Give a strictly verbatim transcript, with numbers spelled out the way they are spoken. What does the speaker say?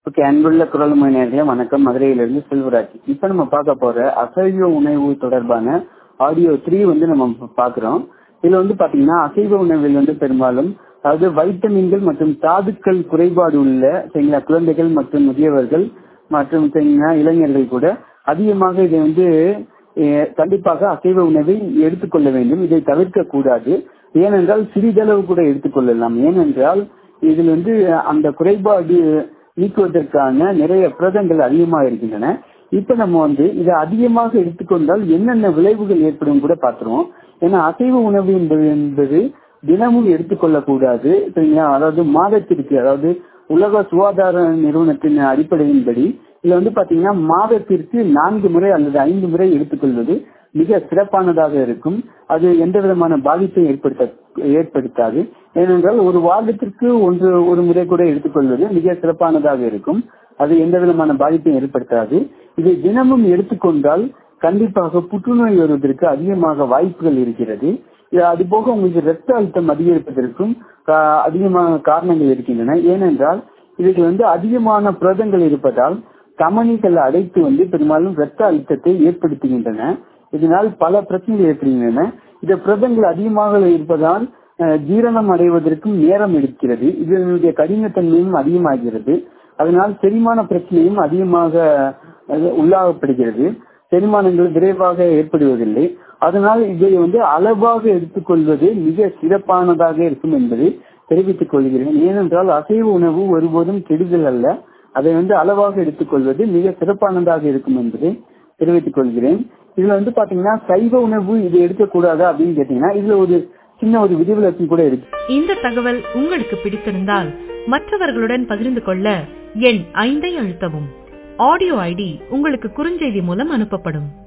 Okay, அன்புள்ள குரல்மொழி நேயர்களே வணக்கம். மதுரையிலிருந்து செல்வராஜ். இப்ப நம்ம பார்க்க போற அசைவ உணவு தொடர்பான ஆடியோ த்ரீ வந்து நம்ம பாக்குறோம். இதுல வந்து பாத்தீங்கன்னா அசைவ உணவில் வந்து பெரும்பாலும் அதாவது வைட்டமின்கள் மற்றும் தாதுக்கள் குறைபாடு உள்ள சரிங்களா குழந்தைகள் மற்றும் முதியவர்கள் மற்றும் சரிங்களா இளைஞர்கள் கூட அதிகமாக இதை வந்து அஹ், கண்டிப்பாக அசைவ உணவை எடுத்துக்கொள்ள வேண்டும். இதை தவிர்க்க கூடாது. ஏனென்றால் சிறிதளவு கூட எடுத்துக்கொள்ளலாம். ஏனென்றால் இதில் வந்து அந்த குறைபாடு நீக்குவதற்கான நிறைய புரதங்கள் அதிகமாக இருக்கின்றன. இப்ப நம்ம வந்து இதை அதிகமாக எடுத்துக்கொண்டால் என்னென்ன விளைவுகள் ஏற்படும் கூட பார்த்துருவோம். ஏன்னா அசைவ உணவு என்பது என்பது தினமும் எடுத்துக்கொள்ளக்கூடாது சரிங்களா. அதாவது மாதத்திற்கு, அதாவது உலக சுகாதார நிறுவனத்தின் அடிப்படையின்படி இதுல வந்து பாத்தீங்கன்னா மாதத்திற்கு நான்கு முறை அல்லது ஐந்து முறை எடுத்துக்கொள்வது மிக சிறப்பானதாக இருக்கும். அது எந்த விதமான பாதிப்பை ஏற்படுத்த ஏற்படுத்தாது. ஏனென்றால் ஒரு வாரத்திற்கு ஒன்று ஒரு முறை கூட எடுத்துக்கொள்வது மிக சிறப்பானதாக இருக்கும். அது எந்த விதமான பாதிப்பையும் ஏற்படுத்தாது. இதை தினமும் எடுத்துக்கொண்டால் கண்டிப்பாக புற்றுநோய் வருவதற்கு அதிகமாக வாய்ப்புகள் இருக்கிறது. அது போக உங்களுக்கு இரத்த அழுத்தம் அதிகரிப்பதற்கும் அதிகமான காரணங்கள் இருக்கின்றன. ஏனென்றால் இதுக்கு வந்து அதிகமான புரதங்கள் இருப்பதால் தமனிகள் அடைத்து வந்து பெரும்பாலும் இரத்த அழுத்தத்தை ஏற்படுத்துகின்றன. இதனால் பல பிரச்சனைகள் ஏற்படுகின்றன. இந்த புரதங்கள் அதிகமாக இருப்பதால் ஜீரணம் அடைவதற்கும் நேரம் எடுக்கிறது. இதனுடைய கடினத்தன்மையும் அதிகமாகிறது. அதனால் செரிமான பிரச்சனையும் அதிகமாக உள்ளாகப்படுகிறது. செரிமானங்கள் விரைவாக ஏற்படுவதில்லை. அதனால் இதை வந்து அளவாக எடுத்துக்கொள்வது மிக சிறப்பானதாக இருக்கும் என்பதை தெரிவித்துக் கொள்கிறேன். ஏனென்றால் அசைவ உணவு ஒருபோதும் கெடுதல் அல்ல. அதை வந்து அளவாக எடுத்துக்கொள்வது மிக சிறப்பானதாக இருக்கும் என்பதை தெரிவித்துக் கொள்கிறேன். இதுல வந்து பாத்தீங்கன்னா சைவ உணவு இது எடுக்கக்கூடாதா அப்படின்னு கேட்டீங்கன்னா இதுல ஒரு சின்ன ஒரு விதிவிலக்கு கூட இருக்கு. இந்த தகவல் உங்களுக்கு பிடித்திருந்தால் மற்றவர்களுடன் பகிர்ந்து கொள்ள எண் ஐந்தை அழுத்தவும். ஆடியோ ஐடி உங்களுக்கு குறுஞ்செய்தி மூலம் அனுப்பப்படும்.